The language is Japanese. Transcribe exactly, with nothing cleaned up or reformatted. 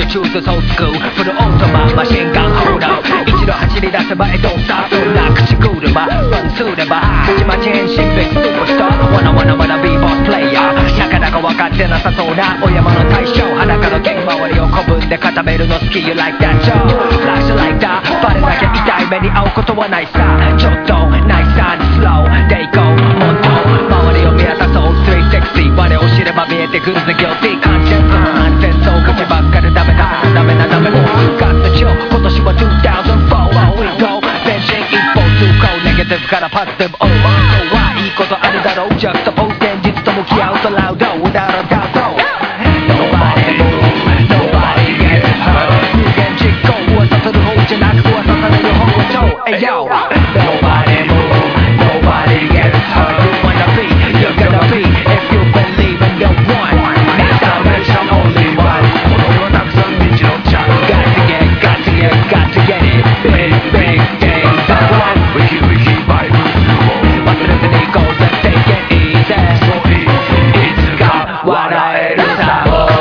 choose the soul school フルオートママシンガンホーダー一度走り出せばエドスターそんな口車ワンツーればたちまち変身ベストスーパースターワナワナワナビーボスプレイヤーなかなか分かってなさそうなお山の大将裸の剣周りを古文で固めるの好き You like that Joe Flash like that バレなきゃ痛い目に遭うことはないさちょっとナイスアンドスローでいこうもっと周りを見渡そうスリーセクシー我を知れば見えてくるぜギョティーカンチェンスナンセンスを口ばっかりダメだダメなダメもうガッツチョ今年はにせんよん Here we go 前進一歩通行ネガティブからポジティブ Oh my God いいことあるだろう Just suppose 現実と向き合うと Loud without a doubt Nobody move Nobody get hurt 無限実行噂する方じゃなく噂される方を超 Hey yo Nobody move Nobody get hurt You wanna be You're gonna be If you believe in the one Next dimension only one この世はたくさん道のちゃう Got to get Got to get Got to get it Big big things That one Wiki wiki vibe 忘れずに行こうぜ Take it easy そういいいつか笑えるさ